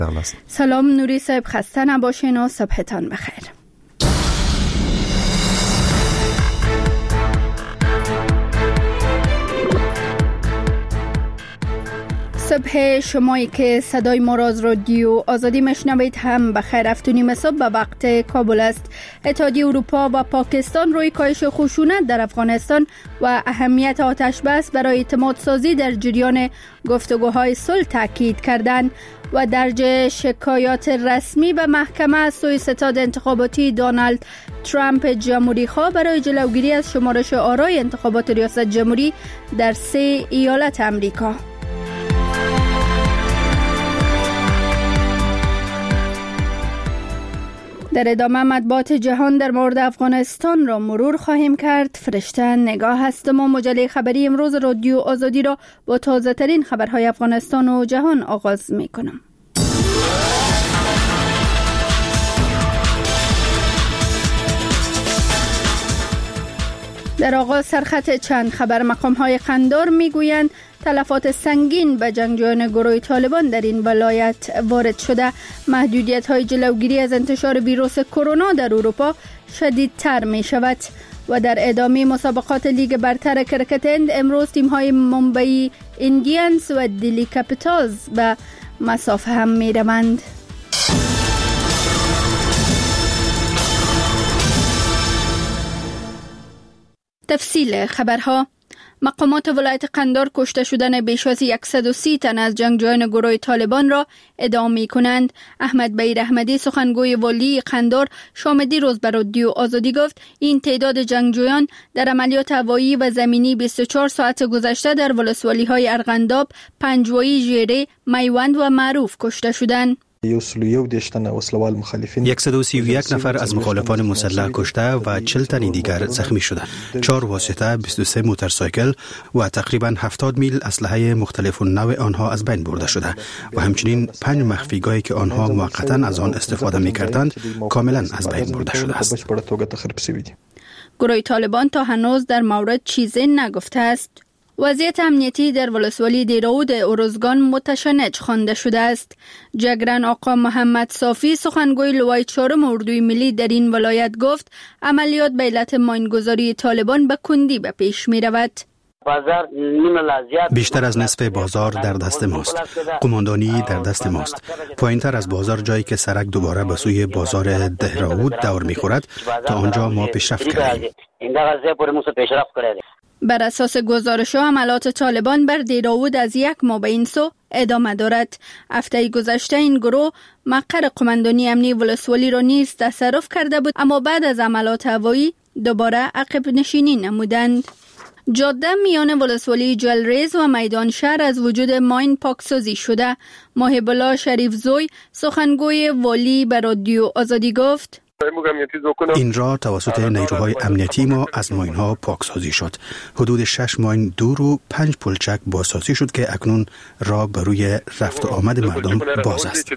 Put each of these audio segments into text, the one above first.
سلام نوری صاحب، خسته نباشین و صبحتان بخیر. صبح شمایی که صدای ما را از رادیو آزادی مشنوید هم بخیر. 7:30 صبح به وقت کابل است. اتحادیه اروپا و پاکستان روی کاهش خشونت در افغانستان و اهمیت آتش بس برای اعتماد سازی در جریان گفتگوهای صلح تاکید کردند و درج شکایات رسمی به محکمه از سوی ستاد انتخاباتی دونالد ترامپ جمهوری‌خواه برای جلوگیری از شمارش آرای انتخابات ریاست جمهوری در 3 ایالت امریکا. در ادامه مطبوعات جهان در مورد افغانستان را مرور خواهیم کرد. فرشته نگاه هستم و مجله خبری امروز رادیو آزادی را با تازه ترین خبرهای افغانستان و جهان آغاز می کنم. در آغاز سرخط چند خبر. مقام‌های قندار می‌گویند تلفات سنگین به جنگجویان گروه طالبان در این ولایت وارد شده. محدودیت‌های جلوگیری از انتشار ویروس کرونا در اروپا شدیدتر می‌شود. و در ادامه مسابقات لیگ برتر کرکت هند امروز تیم‌های ممبئی ایندیانز و دلی کپیتالز به مسافه هم می‌روند. تفصیل خبرها. مقامات ولایت قندار کشته شدن بیش از 130 تن از جنگجویان گروه طالبان را ادامه می کنند. احمد بیر احمدی سخنگوی والی قندار شام دیروز به رادیو آزادی گفت این تعداد جنگجویان در عملیات هوایی و زمینی 24 ساعت گذشته در ولسوالی‌های ارغنداب، پنجوایی، ژیره، میوند و معروف کشته شدند. 131 نفر از مخالفان مسلح کشته و 40 تن دیگر زخمی شدند. 4 واسطه، 23 موتورسایکل و تقریبا 70 میل اسلحه مختلف نوع آنها از بین برده شده و همچنین 5 مخفیگاهی که آنها موقتا از آن استفاده می‌کردند کاملا از بین برده شده است. گروه طالبان تا هنوز در مورد چیزی نگفته است. وضعیت امنیتی در ولسوالی دیراود ارزگان متشنج خوانده شده است. جگرن آقا محمد صافی سخنگوی لوای 4 اردوی ملی در این ولایت گفت عملیات به علت ماینگذاری طالبان به کندی به پیش می رود. بیشتر از نصف بازار در دست ماست. قماندانی در دست ماست. پایینتر از بازار جایی که سرک دوباره به سوی بازار دهراود دور می خورد تا آنجا ما پیشرفت کردیم. بر اساس گزارش حملات طالبان بر دیراود از 1 ماه به این سو ادامه دارد. هفته گذشته این گروه مقر قماندانی امنی ولسوالی را نیز تصرف کرده بود، اما بعد از حملات هوایی دوباره عقب نشینی نمودند. جاده میان ولسوالی جلریز و میدان شهر از وجود ماین پاکسازی شده. محب الله شریف زوی سخنگوی والی به رادیو آزادی گفت این را توسط نیروهای امنیتی ما از ماین ها پاکسازی شد. حدود 6 ماین دور و 5 پلچک بازسازی شد که اکنون راه بر روی رفت و آمد مردم باز است.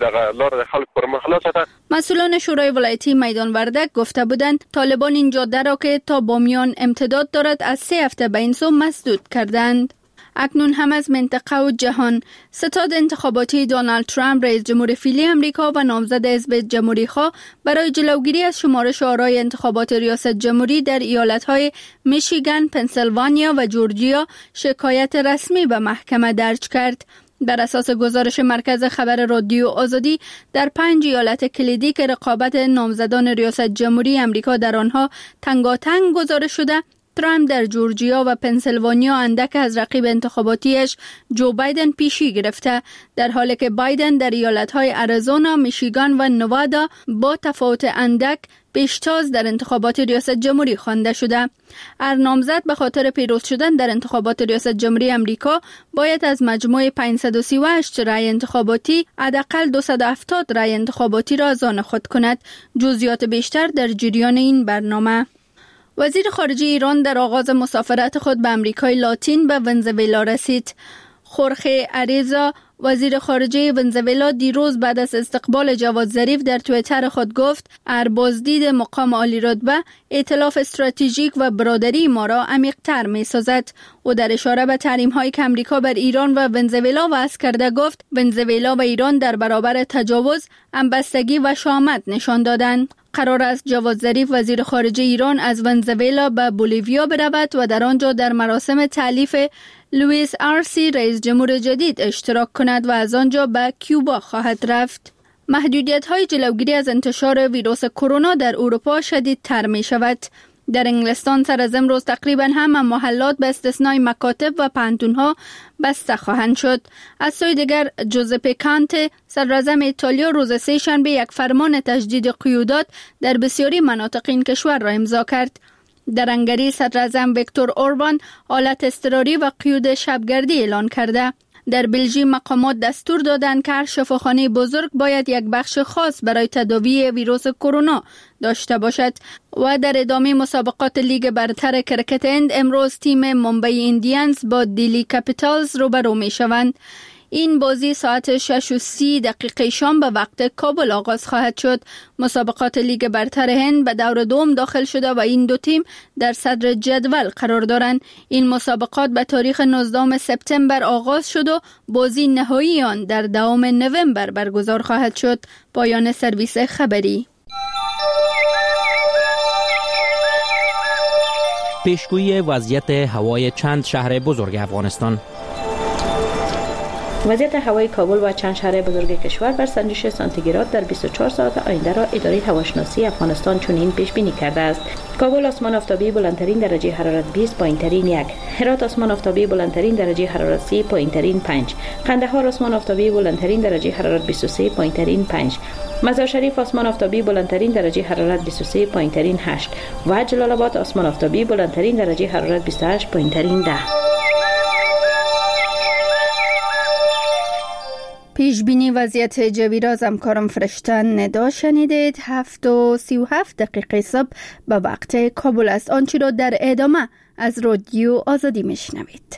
مسئولان شورای ولایتی میدان وردک گفته بودند طالبان این جاده را که تا بامیان امتداد دارد از 3 هفته به این سو مسدود کردند. اکنون هم از منطقه و جهان. ستاد انتخاباتی دونالد ترامپ رئیس جمهور فعلی امریکا و نامزد حزب جمهوری‌خواه برای جلوگیری از شمارش آرای انتخابات ریاست جمهوری در ایالت‌های میشیگان، پنسیلوانیا و جورجیا شکایت رسمی به محکمه درج کرد. بر اساس گزارش مرکز خبر رادیو آزادی در 5 ایالت کلیدی که رقابت نامزدان ریاست جمهوری امریکا در آنها تنگاتنگ گزارش شده، ترامپ در جورجیا و پنسیلوانیا اندک از رقیب انتخاباتیش جو بایدن پیشی گرفته، در حالی که بایدن در ایالت‌های اریزونا، میشیگان و نوادا با تفاوت اندک پیشتاز در انتخابات ریاست جمهوری خوانده شده. هر نامزد به خاطر پیروز شدن در انتخابات ریاست جمهوری امریکا باید از مجموع 538 رای انتخاباتی حداقل 270 رای انتخاباتی را از آن خود کند. جزئیات بیشتر در جریان این برنامه. وزیر خارجه ایران در آغاز مسافرت خود به امریکای لاتین به ونزوئلا رسید. خورخه اریزا وزیر خارجه ونزوئلا دیروز بعد از استقبال جواد ظریف در توییتر خود گفت بازدید مقام عالی رتبه ائتلاف استراتژیک و برادری ما را عمیق‌تر می‌سازد. او در اشاره به تحریم‌هایی که آمریکا بر ایران و ونزوئلا وضع کرده گفت ونزوئلا و ایران در برابر تجاوز همبستگی و شهامت نشان دادند. قرار است جواد ظریف وزیر خارجه ایران از ونزوئلا به بولیویا برود و در آنجا در مراسم تألیف لوئیس آرسی رئیس جمهور جدید اشتراک کند و از آنجا به کیوبا خواهد رفت. محدودیت‌های جلوگیری از انتشار ویروس کرونا در اروپا شدیدتر می شود. در انگلستان سر از امروز تقریبا همه محلات به استثنای مکاتب و پانتون‌ها بسته خواهند شد. از سوی دیگر جوزپه کانته صدراعظم ایتالیا روز سه‌شنبه یک فرمان تجدید قیودات در بسیاری مناطق این کشور را امضا کرد. در هنگری صدراعظم ویکتور اوربان حالت اضطراری و قیود شبگردی اعلان کرده. در بلژیک مقامات دستور دادند که هر شفاخانه بزرگ باید یک بخش خاص برای تداوی ویروس کرونا داشته باشد. و در ادامه مسابقات لیگ برتر کرکت هند امروز تیم ممبئی ایندیانز با دیلی کپیتالز روبرو می شوند. این بازی ساعت 6:30 شام به وقت کابل آغاز خواهد شد. مسابقات لیگ برتر هند به دور دوم داخل شده و این دو تیم در صدر جدول قرار دارند. این مسابقات به تاریخ 19 سپتامبر آغاز شد و بازی نهایی آن در 2 نوامبر برگزار خواهد شد. پایان سرویس خبری. پیشگویی وضعیت هوای چند شهر بزرگ افغانستان. وضعیت هوای کابل و چند شهر بزرگ کشور بر سنجش سانتیگراد در 24 ساعت آینده را اداره هواشناسی افغانستان چنین پیش بینی کرده است: کابل آسمان آفتابی بلندترین درجه حرارت 20، پایینترین 1. هرات آسمان آفتابی بلندترین درجه حرارت 30، پایینترین 5. قندهار آسمان آفتابی بلندترین درجه حرارت 23، پایینترین 5. مزار شریف آسمان آفتابی بلندترین درجه حرارت 23، پایینترین 8 و جلال آباد آسمان آفتابی بلندترین درجه حرارت 28، پایینترین 10. پیش بینی وضعیت جوی را از همکارم فرشته ندا شنیدید. 7:37 صبح به وقت کابل است. آنچه را در ادامه از رادیو آزادی میشنوید.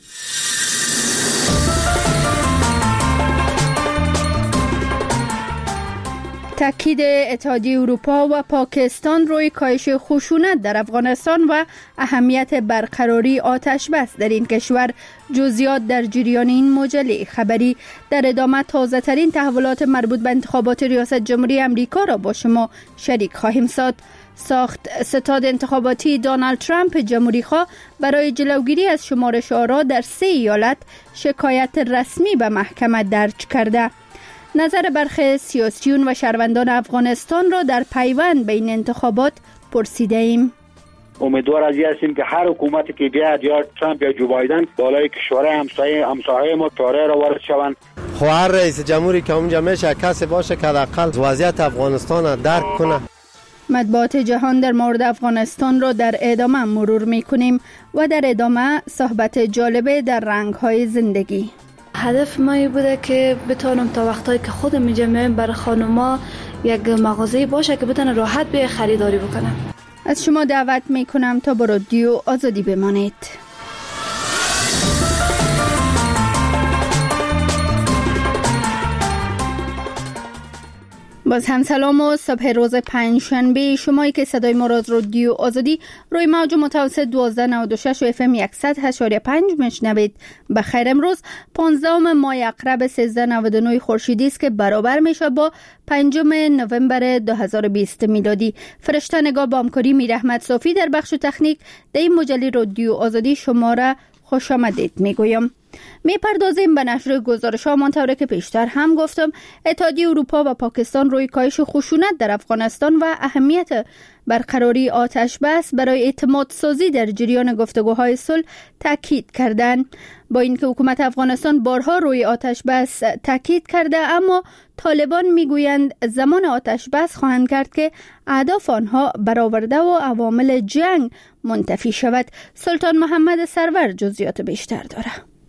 تاکید اتحادیه اروپا و پاکستان روی کاهش خشونت در افغانستان و اهمیت برقراری آتش بس در این کشور. جزئیات در جریان این مجله خبری. در ادامه تازه ترین تحولات مربوط به انتخابات ریاست جمهوری امریکا را با شما شریک خواهیم ساخت. ستاد انتخاباتی دونالد ترامپ جمهوری‌خواه برای جلوگیری از شمارش آرا در 3 ایالت شکایت رسمی به محکمه درج کرده. نظر برخی سیاسیون و شهروندان افغانستان را در پیوند به این انتخابات پرسیده ایم. امیدوار از این هستیم که هر حکومتی که بیاد، یا ترامپ یا جو بایدن، بالای کشورهای همسایه ما تاره را وارد شوند. هر رئیس جمهوری که اونجا میشه کسی باشه که حداقل وضعیت افغانستان را درک کنه. مطبوعات جهان در مورد افغانستان را در ادامه مرور میکنیم و در ادامه صحبت جالبه در رنگ‌های زندگی. هدف ما بوده که بتونم تا وقتایی که خودم میجمعیم برای خانوما یک مغازه باشه که بتونه راحت به خریداری بکنم. از شما دعوت میکنم تا با رادیو آزادی بمانید. باز هم سلام و صبح روز پنجشنبه. شمایی که صدای ما را از رادیو آزادی روی موج متوسط 1296 و FM 100.5 میشنوید. بخیر. امروز 15 ماه عقرب 1399 خورشیدی است که برابر میشه با 5 نوامبر 2020 میلادی. فرشته نگاه با همکاری میر احمد صافی در بخش تکنیک در این مجله رادیو آزادی شما را خوش آمدید میگویم. میپردازیم به نشر گزارش‌ها. منطوری که پیشتر هم گفتم، اتحادیه اروپا و پاکستان روی کاهش خشونت در افغانستان و اهمیت برقراری آتش بس برای اعتماد سازی در جریان گفتگوهای صلح تاکید کردند. با اینکه حکومت افغانستان بارها روی آتش بس تاکید کرده، اما طالبان میگویند زمان آتش بس خواهند کرد که اهداف آنها برآورده و عوامل جنگ منتفی شود. سلطان محمد سرور جزئیات بیشتر داره.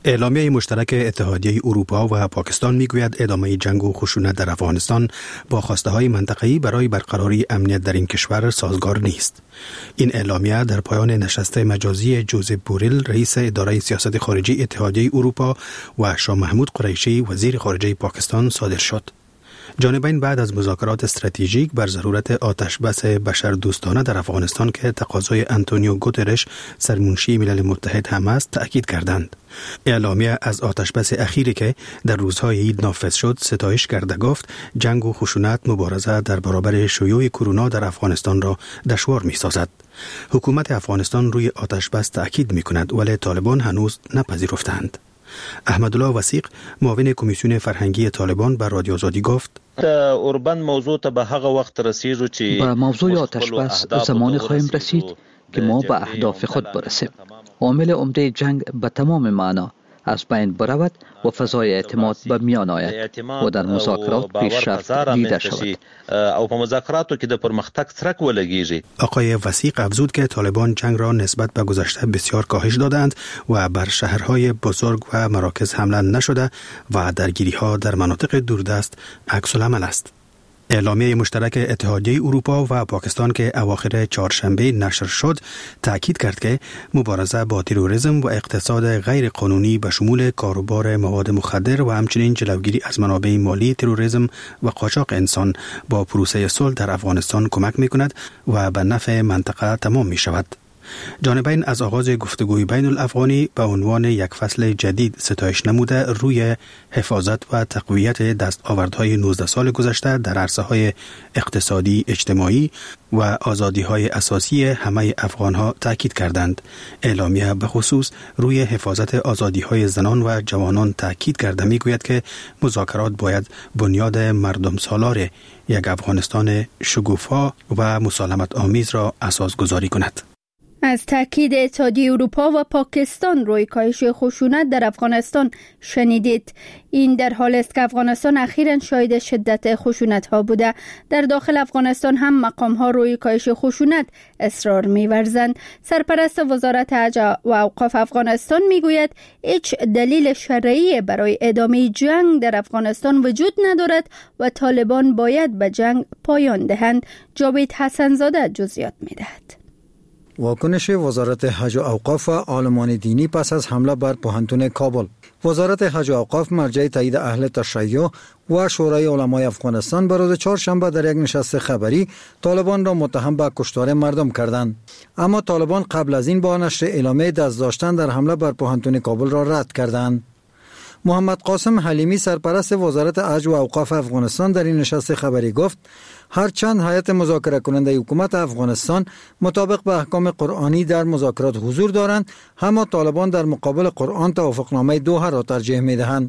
اعلامیه مشترک اتحادیه اروپا و پاکستان میگوید ادامه جنگ و خشونت در افغانستان با خواسته‌های منطقه‌ای برای برقراری امنیت در این کشور سازگار نیست. این اعلامیه در پایان نشست مجازی جوزف بوریل رئیس اداره سیاست خارجی اتحادیه اروپا و شاه محمود قریشی وزیر خارجه پاکستان صادر شد. جانبین بعد از مذاکرات استراتژیک بر ضرورت آتشبس بشردوستانه در افغانستان که تقاضای آنتونیو گوترش سرمنشی ملل متحد هم است تأکید کردند. اعلامیه از آتشبس اخیری که در روزهای عید نافذ شد ستایش کرده گفت جنگ و خشونت مبارزه در برابر شیوع کرونا در افغانستان را دشوار می سازد. حکومت افغانستان روی آتشبس تأکید می کند ولی طالبان هنوز نپذیرفتند. احمدالله وثیق معاون کمیسیون فرهنگی طالبان بر رادیو آزادی گفت اوربند موضوع ته به هغه وخت رسیږو چې به موضوع آتشبس زمانی خواهیم رسید که ما به اهداف خود برسیم. عامل عمده جنگ به تمام معنا از بین برود و فضای اعتماد به میان آید و در مذاکرات پیشرفت دیده شود او په مذاکراتو کې د پرمختګ څرک ولګیږي. آقای وثیق افزود که طالبان جنگ را نسبت به گذشته بسیار کاهش دادند و بر شهرهای بزرگ و مراکز حمله نشده و درگیری‌ها در مناطق دوردست عکس العمل است. اعلامیه مشترک اتحادیه اروپا و پاکستان که اواخر چهارشنبه نشر شد تأکید کرد که مبارزه با تروریسم و اقتصاد غیر قانونی به شمول کاروبار مواد مخدر و همچنین جلوگیری از منابع مالی تروریسم و قاچاق انسان با پروسه صلح در افغانستان کمک می‌کند و به نفع منطقه تمام می‌شود. جانبین از آغاز گفتگوی بین الافغانی به عنوان یک فصل جدید ستایش نموده روی حفاظت و تقویت دستاوردهای 19 سال گذشته در عرصه‌های اقتصادی، اجتماعی و آزادی‌های اساسی همه افغان‌ها تاکید کردند. اعلامیه به خصوص روی حفاظت آزادی‌های زنان و جوانان تاکید کرده می‌گوید که مذاکرات باید بنیاد مردم سالار یک افغانستان شگوفا و مسالمت آمیز را اساس گذاری کند. از تاکید اتحادیه اروپا و پاکستان روی کاهش خشونت در افغانستان شنیدید. این در حالی است که افغانستان اخیراً شاهد شدت خشونت ها بوده. در داخل افغانستان هم مقام ها روی کاهش خشونت اصرار می‌ورزند. سرپرست وزارت حج و اوقاف افغانستان میگوید هیچ دلیل شرعی برای ادامه جنگ در افغانستان وجود ندارد و طالبان باید به جنگ پایان دهند. جاوید حسنزاده جزئیات میدهد. واکنش وزارت حج و اوقاف و عالمان دینی پس از حمله بر پوهنتون کابل. وزارت حج و اوقاف مرجع تایید اهل تشیع و شورای علمای افغانستان به روز چهارشنبه در یک نشست خبری طالبان را متهم به کشتار مردم کردند. اما طالبان قبل از این با نشر اعلامیه دست داشتن در حمله بر پوهنتون کابل را رد کردند. محمد قاسم حلیمی سرپرست وزارت حج و اوقاف افغانستان در این نشست خبری گفت هرچند هیئت مذاکره کننده حکومت افغانستان مطابق به احکام قرآنی در مذاکرات حضور دارند، اما طالبان در مقابل قرآن توافقنامه دوحه را ترجیح می‌دهند.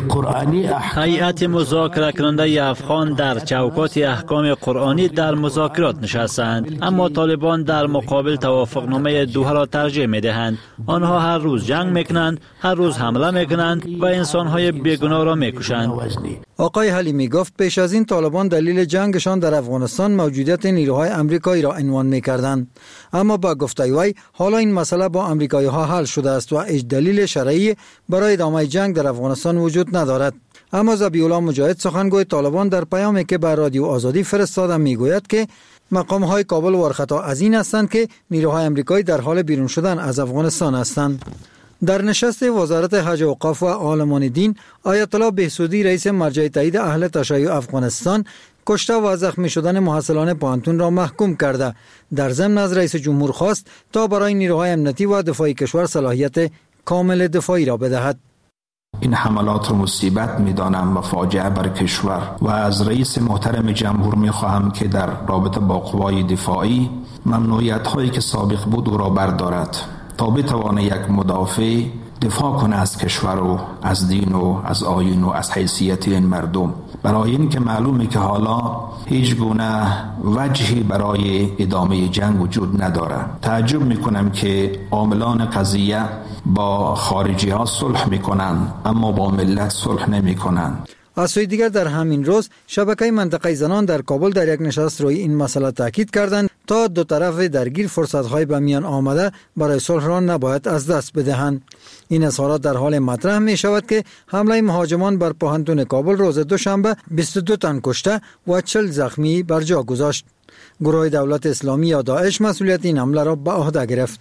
هیئت مذاکره کننده افغان در چوکات احکام قرآنی در مذاکرات نشستند، اما طالبان در مقابل توافقنامه دوحه را ترجیح می‌دهند. آنها هر روز جنگ می‌کنند، هر روز حمله می‌کنند و انسان‌های بیگناه را می‌کشند. آقای حلیمی گفت پیش از این طالبان دلیل جنگشان در افغانستان موجودیت نیروهای آمریکایی را عنوان می‌کردند، اما با گفته وی حالا این مسئله با آمریکایی‌ها حل شده است و هیچ دلیل شرعی برای ادامه جنگ در افغانستان وجود ندارد. اما ذبیح‌الله مجاهد سخنگوی طالبان در پیامی که بر رادیو آزادی فرستاده میگوید که مقام‌های کابل ورخطا از این هستند که نیروهای آمریکایی در حال بیرون شدن از افغانستان هستند. در نشست وزارت حج و اوقاف و عالمان دین، آیت الله بهسودی رئیس مرجع تایید اهل تشیع افغانستان کشته و زخمی شدن محصلان پوهنتون را محکوم کرده. در ضمن از رئیس جمهور خواست تا برای نیروهای امنیتی و دفاعی کشور صلاحیت کامل دفاعی را بدهد. این حملات را مصیبت می‌دانم و فاجعه بر کشور و از رئیس محترم جمهور می‌خواهم که در رابطه با قوای دفاعی ممنوعیت‌هایی که سابق بود او را بردارد تا بتواند یک مدافع دفاع کنه از کشور و از دین و از آیین و از حیثیت این مردم، برای این که معلومه که حالا هیچ گونه وجهی برای ادامه جنگ وجود نداره. تعجب میکنم که عاملان قضیه با خارجی ها صلح میکنن اما با ملت صلح نمیکنن. از سوی دیگر در همین روز شبکه منطقه زنان در کابل در یک نشست روی این مسئله تاکید کردند تا منتها دو طرف درگیر فرصت‌های به میان آمده برای صلح را نباید از دست بدهند. این اظهارات در حال مطرح می شود که حمله مهاجمان بر پوهنتون کابل روز دوشنبه 22 تن کشته و 40 زخمی بر جا گذاشت. گروه دولت اسلامی یا داعش مسئولیت این حمله را به عهده گرفت.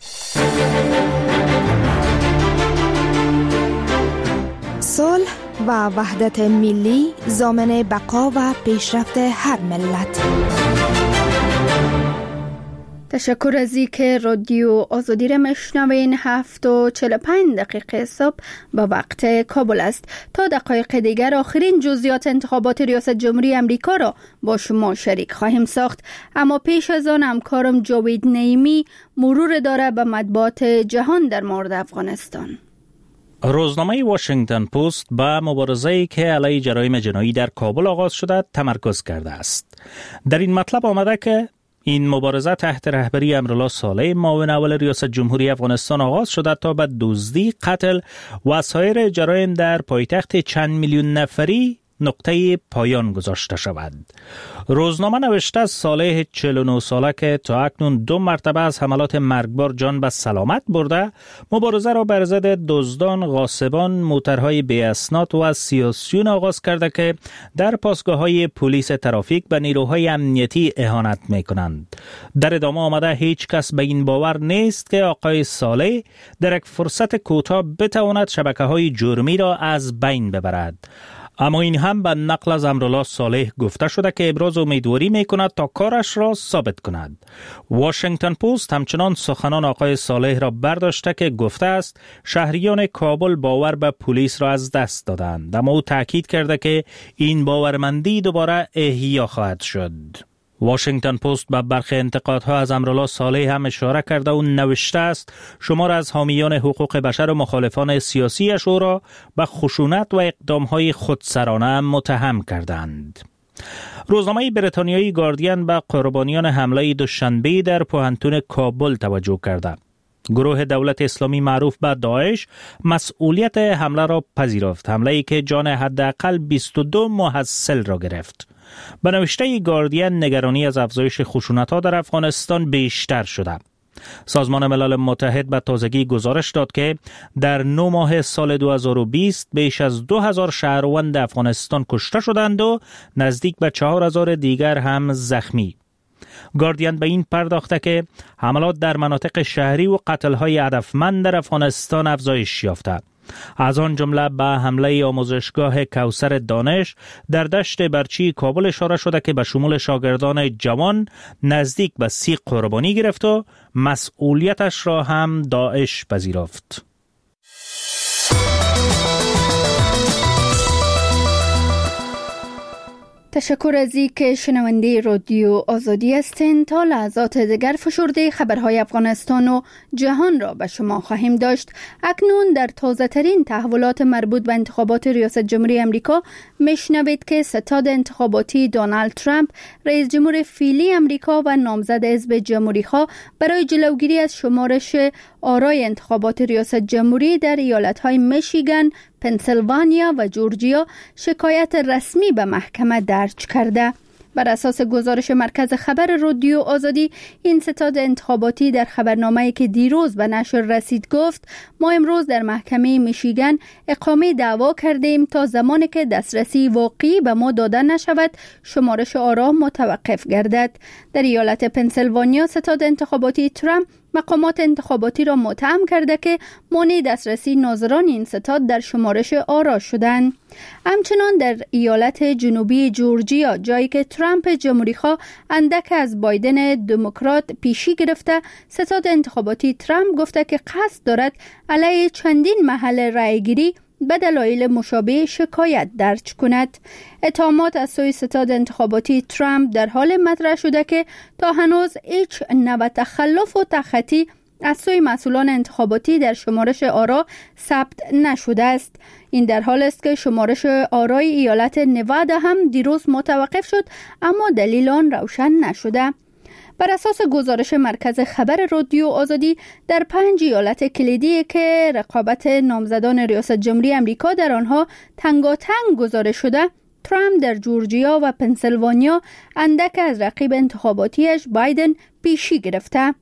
صلح و وحدت ملی ضامن بقا و پیشرفت هر ملت. تشکر از اینکه رادیو آزادی را میشنوین. 7:45 صبح با وقت کابل است. تا دقایق دیگر آخرین جزئیات انتخابات ریاست جمهوری امریکا را با شما شریک خواهیم ساخت، اما پیش از آن همکارم جاوید نعیمی مرور داره به مطبوعات جهان در مورد افغانستان. روزنامه واشنگتن پست به مبارزه‌ای که علیه جرایم جنایی در کابل آغاز شده تمرکز کرده است. در این مطلب آمده که این مبارزه تحت رهبری امرالله صالح معاون اول ریاست جمهوری افغانستان آغاز شده تا به دزدی، قتل و سایر جرایم در پایتخت چند میلیون نفری نقطه پایان گذاشته شود. روزنامه نوشته صالح 49 ساله که تا اکنون 2 مرتبه از حملات مرگبار جان به سلامت برده، مبارزه را بر ضد دزدان، غاصبان، موترهای بی اسناد و سیاسیون آغاز کرده که در پاسگاه‌های پلیس ترافیک به نیروهای امنیتی اهانت می‌کنند. در ادامه آمده هیچ کس به این باور نیست که آقای صالح در یک فرصت کوتاه بتواند شبکه‌های جرمی را از بین ببرد. اما این هم به نقل از امرالله صالح گفته شده که ابراز امیدواری میکند تا کارش را ثابت کند. واشنگتن پست همچنان سخنان آقای صالح را برداشته که گفته است شهریان کابل باور به پلیس را از دست دادند، اما او تاکید کرده که این باورمندی دوباره احیا خواهد شد. واشنگتن پست به برخی انتقادها از امرالله صالح هم اشاره کرده و نوشته است شمار از حامیان حقوق بشر و مخالفان سیاسیش او را به خشونت و اقدامهای خودسرانه متهم کردند. روزنامه بریتانیایی گاردین به قربانیان حمله دوشنبه در پوهنتون کابل توجه کرده. گروه دولت اسلامی معروف به داعش مسئولیت حمله را پذیرفت، حمله‌ای که جان حداقل 22 محصل را گرفت. به نوشته گاردین نگرانی از افزایش خشونت‌ها در افغانستان بیشتر شده. سازمان ملل متحد به تازگی گزارش داد که در 9 ماه سال 2020 بیش از 2000 شهروند افغانستان کشته شدند و نزدیک به 4000 دیگر هم زخمی. گاردین به این پرداخته که حملات در مناطق شهری و قتل‌های هدفمند در افغانستان افزایش یافته. از آن جمله به حمله آموزشگاه کوثر دانش در دشت برچی کابل اشاره شده که به شمول شاگردان جوان نزدیک به 30 قربانی گرفت و مسئولیتش را هم داعش پذیرفت. تشکر از اینکه شنونده رادیو آزادی هستین. تا لحظات دیگر فشرده خبرهای افغانستان و جهان را به شما خواهیم داشت. اکنون در تازه ترین تحولات مربوط به انتخابات ریاست جمهوری امریکا میشنوید که ستاد انتخاباتی دونالد ترامپ رئیس جمهور فعلی امریکا و نامزد حزب جمهوری‌خواه برای جلوگیری از شمارش آرای انتخابات ریاست جمهوری در ایالت‌های میشیگان، پنسیلوانیا و جورجیا شکایت رسمی به محکمه درج کرده. بر اساس گزارش مرکز خبر رادیو آزادی، این ستاد انتخاباتی در خبرنامه‌ای که دیروز به نشر رسید گفت ما امروز در محکمه میشیگان اقامه دعوا کردیم تا زمانی که دسترسی واقعی به ما داده نشود شمارش آرا متوقف گردد. در ایالت پنسیلوانیا ستاد انتخاباتی ترامپ مقامات انتخاباتی را متهم کرده که مانع دسترسی ناظران این ستاد در شمارش آرا شدند. همچنان در ایالت جنوبی جورجیا، جایی که ترامپ جمهوری‌خواه اندک از بایدن دموکرات پیشی گرفته، ستاد انتخاباتی ترامپ گفته که قصد دارد علیه چندین محل رأیگیری به دلایل مشابه شکایت درج کند. اتهامات از سوی ستاد انتخاباتی ترامپ در حال مطرح شده که تا هنوز هیچ نوع تخلف و تخطی از سوی مسئولان انتخاباتی در شمارش آرا ثبت نشده است. این در حال است که شمارش آرای ایالت نوادا هم دیروز متوقف شد، اما دلیل آن روشن نشده. بر اساس گزارش مرکز خبر رادیو آزادی، در 5 ایالت کلیدی که رقابت نامزدان ریاست جمهوری امریکا در آنها تنگاتنگ گزارش شده، ترامپ در جورجیا و پنسیلوانیا اندک از رقیب انتخاباتیش بایدن پیشی گرفته،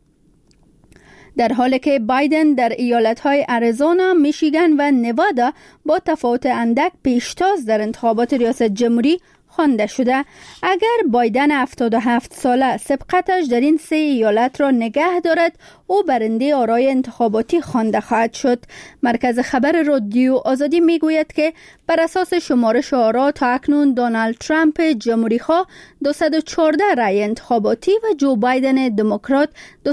در حالی که بایدن در ایالت‌های اریزونا، میشیگن و نوادا با تفاوت اندک پیشتاز در انتخابات ریاست جمهوری خوانده شده. اگر بایدن 77 ساله سبقتش در این 3 ایالت را نگه دارد، او برنده آرای انتخاباتی خوانده خواهد شد. مرکز خبر رادیو آزادی میگوید که بر اساس شمارش آرا تا اکنون دونالد ترامپ جمهوری‌خواه 214 رای انتخاباتی و جو بایدن دموکرات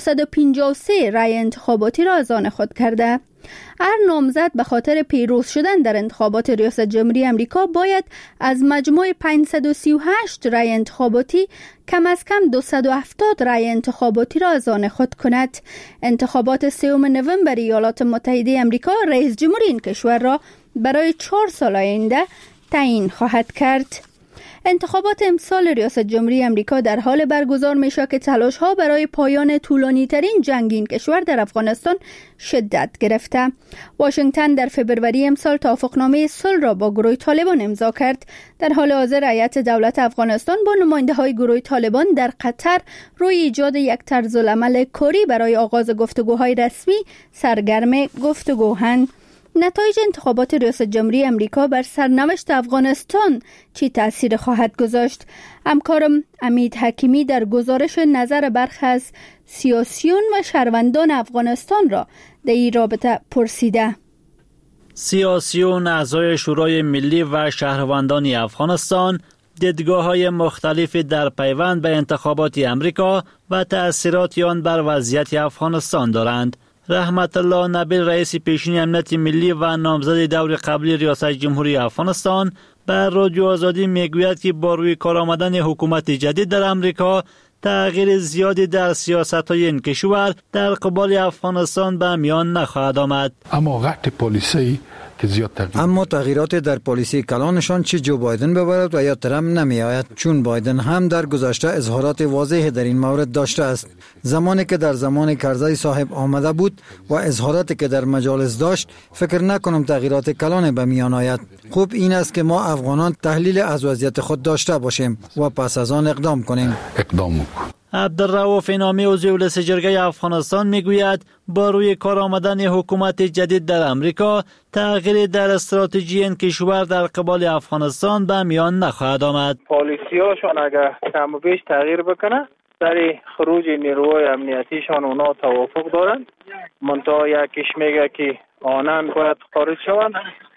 253 رای انتخاباتی را از آن خود کرده. هر نامزد به خاطر پیروز شدن در انتخابات ریاست جمهوری امریکا باید از مجموع 538 رای انتخاباتی کم از کم 270 رای انتخاباتی را از آن خود کند. انتخابات 3 نوامبر ایالات متحده امریکا رئیس جمهور این کشور را برای 4 سال آینده تعیین خواهد کرد. انتخابات امسال ریاست جمهوری امریکا در حال برگزار میشه که تلاش‌ها برای پایان طولانی ترین جنگ این کشور در افغانستان شدت گرفته. واشنگتن در فبروری امسال توافقنامه صلح را با گروه طالبان امضا کرد. در حال حاضر هیئت دولت افغانستان با نماینده‌های گروه طالبان در قطر روی ایجاد یک طرزالعمل کاری برای آغاز گفتگوهای رسمی سرگرم گفتگوهند. نتایج انتخابات ریاست جمهوری امریکا بر سرنوشت افغانستان چی تأثیر خواهد گذاشت؟ همکارم امید حکیمی در گزارش نظر برخی از سیاسیون و شهروندان افغانستان را در این رابطه پرسیده. سیاسیون، اعضای شورای ملی و شهروندان افغانستان دیدگاه‌های مختلفی در پیوند به انتخابات امریکا و تأثیرات آن بر وضعیت افغانستان دارند. رحمت الله نبیل، رئیس پیشین امنیت ملی و نامزد دور قبلی ریاست جمهوری افغانستان، بر رادیو آزادی میگوید که با روی کار آمدن حکومت جدید در امریکا تغییر زیادی در سیاست‌های این کشور در قبال افغانستان به میان نخواهد آمد. اما تغییرات در پالیسی کلانشان چه جو بایدن ببرد و یا ترامپ نمی آید، چون بایدن هم در گذشته اظهارات واضحی در این مورد داشته است. زمانی که در زمان کرزی صاحب آمده بود و اظهاراتی که در مجالس داشت، فکر نکنم تغییرات کلان به میان آید. خوب این است که ما افغانان تحلیل از وضعیت خود داشته باشیم و پس از آن اقدام کنیم. عبدالرؤوف نامی، عضو مجلس جرگه افغانستان، میگوید با روی کار آمدن حکومت جدید در امریکا تغییر در استراتژی این کشور در قبال افغانستان به میان نخواهد آمد. پالیسی‌هاشون اگر کم و بیش تغییر بکنه، در خروج نیروهای امنیتیشان اونا توافق دارن. منتها یکیش میگه که آنان باید خارج شوند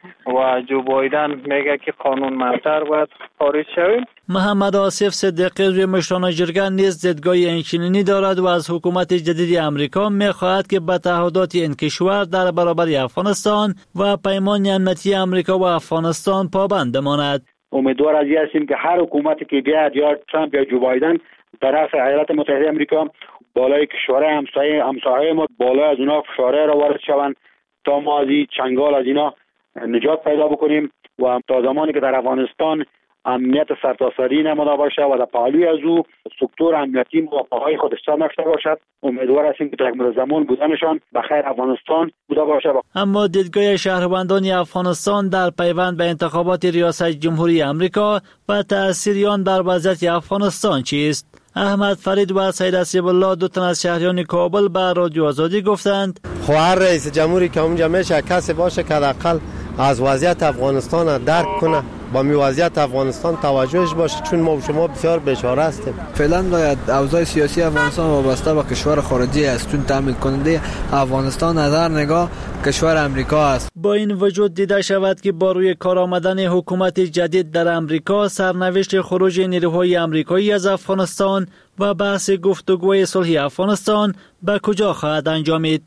و جو بایدن میگه که قانون منتر باید خارج شویم. محمد آصف صدیقی، روی مشران جرگه، نیز دیدگاه اینچنینی دارد و از حکومت جدید امریکا میخواهد که به تعهدات این کشور در برابر افغانستان و پیمان امنیتی امریکا و افغانستان پابند ماند. امیدوار از این هستیم که هر حکومتی که بیاد، یا ترامپ یا جو بایدن، طرف ایالات متحده امریکا بالای کشورهای همسایه ما بالای از اونا فشارهای را وارد شوند تا ما از این چنگال از اینا نجات پیدا بکنیم و تا زمانی که در افغانستان امنیت سرتاسری نموده باشه و در پهلوی از او سکتور امنیتی موقعهای خودش نشته باشد، امیدوار هستیم که در مدت زمان بودنشان به خیر افغانستان بوده باشه. اما دیدگاه شهروندان افغانستان در پیوند به انتخابات ریاست جمهوری امریکا و تأثیر آن بر وضعیت افغانستان چیست؟ احمد فرید و سید اسیب الله، دو تن از شهریان کابل، به رادیو آزادی گفتند هر رئیس جمهوری که اونجا میشه کسی باشه که حداقل از وضعیت افغانستان درک کنه، با وضعیت افغانستان توجهش باشه، چون ما و شما بسیار بیچاره هستیم. فعلا باید اوضاع سیاسی افغانستان وابسته به کشور خارجی است، چون تامین کننده افغانستان نظر نگاه کشور امریکا است. با این وجود دیده شود که با روی کار آمدن حکومت جدید در امریکا سرنوشت خروج نیروهای امریکایی از افغانستان و بحث گفتگوی صلح افغانستان به کجا خواهد انجامید؟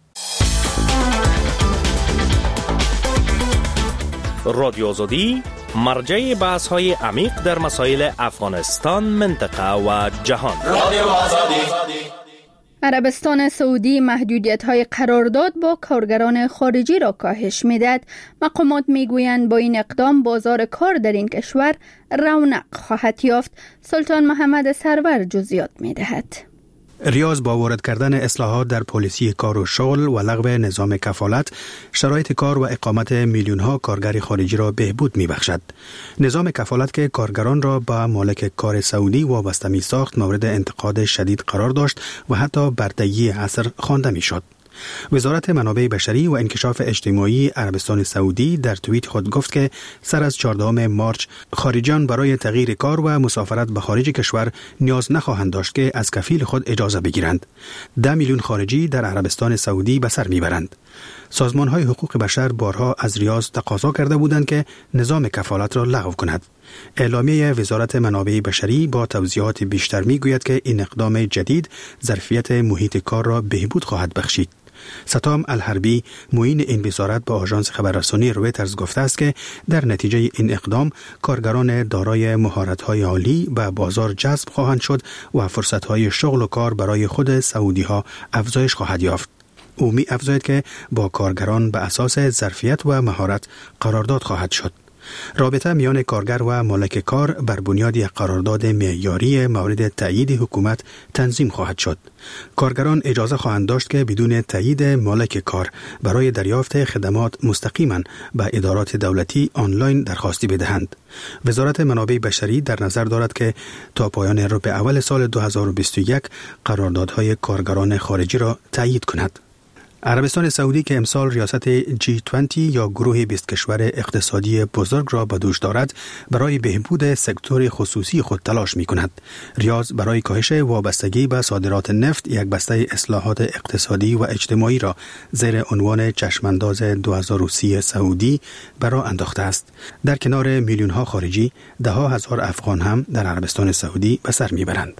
رادیو آزادی، مرجع بحث‌های عمیق در مسائل افغانستان، منطقه و جهان. عربستان سعودی محدودیت‌های قرارداد با کارگران خارجی را کاهش می‌دهد. مقامات می‌گویند با این اقدام بازار کار در این کشور رونق خواهد یافت. سلطان محمد سرور جزئیات می‌دهد. ریاض با وارد کردن اصلاحات در پلیسی کار و شغل و لغو نظام کفالت، شرایط کار و اقامت میلیون‌ها کارگر خارجی را بهبود می‌بخشد. نظام کفالت که کارگران را با مالک کار سعودی وابسته می‌ساخت مورد انتقاد شدید قرار داشت و حتی بردگی عصر خوانده می‌شد. وزارت منابع بشری و انکشاف اجتماعی عربستان سعودی در توییت خود گفت که سر از 14 مارچ خارجیان برای تغییر کار و مسافرت به خارج کشور نیاز نخواهند داشت که از کفیل خود اجازه بگیرند. 10 میلیون خارجی در عربستان سعودی به سر میبرند. سازمان‌های حقوق بشر بارها از ریاض تقاضا کرده بودند که نظام کفالت را لغو کند. اعلامیه وزارت منابع بشری با توضیحات بیشتر میگوید که این اقدام جدید ظرفیت محیط کار را بهبود خواهد بخشید. ستام الحربی معین این وزارت به آژانس خبررسانی رویترز گفته است که در نتیجه این اقدام کارگران دارای مهارت‌های عالی به بازار جذب خواهند شد و فرصت‌های شغل و کار برای خود سعودی‌ها افزایش خواهد یافت. او می افزاید که با کارگران به اساس ظرفیت و مهارت قرارداد خواهد شد. رابطه میان کارگر و مالک کار بر بنیاد یک قرارداد معیاری مورد تایید حکومت تنظیم خواهد شد. کارگران اجازه خواهند داشت که بدون تایید مالک کار برای دریافت خدمات مستقیما به ادارات دولتی آنلاین درخواستی بدهند. وزارت منابع بشری در نظر دارد که تا پایان ربع اول سال 2021 قراردادهای کارگران خارجی را تایید کند. عربستان سعودی که امسال ریاست G20 یا گروه 20 کشور اقتصادی بزرگ را به دوش دارد، برای بهبود سکتور خصوصی خود تلاش می کند. ریاض برای کاهش وابستگی به صادرات نفت یک بسته اصلاحات اقتصادی و اجتماعی را زیر عنوان چشمانداز 2030 سعودی برای انداخته است. در کنار میلیون ها خارجی، ده ها هزار افغان هم در عربستان سعودی به سر می برند.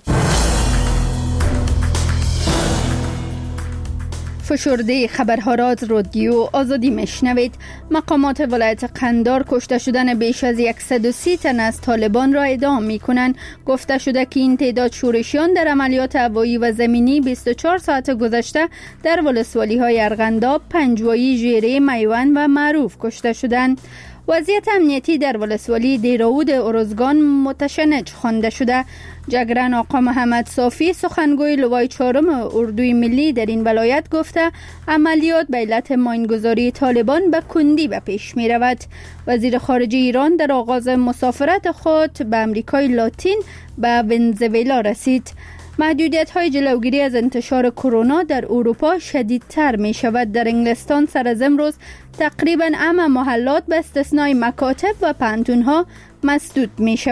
فشرده خبرها را از رادیو آزادی میشنوید. مقامات ولایت قندار کشته شدن بیش از 130 تن از طالبان را ادعا می کنند. گفته شده که این تعداد شورشیان در عملیات هوایی و زمینی 24 ساعت گذشته در ولسوالی های ارغنداب، پنجوایی، ژیره، میوند و معروف کشته شدند. وضعیت امنیتی در ولسوالی دیراود ارزگان متشنج خوانده شده. جگرن آقا محمد صافی سخنگوی لوای 4 اردوی ملی در این ولایت گفته عملیات به علت ماینگذاری طالبان به کندی به پیش می رود. وزیر خارجه ایران در آغاز مسافرت خود به امریکای لاتین به ونزوئلا رسید. محدودیت‌های جلوگیری از انتشار کرونا در اروپا شدیدتر می شود. در انگلستان سر از امروز تقریباً همه محلات به استثنای مکاتب و پانتون‌ها مسدود می شود.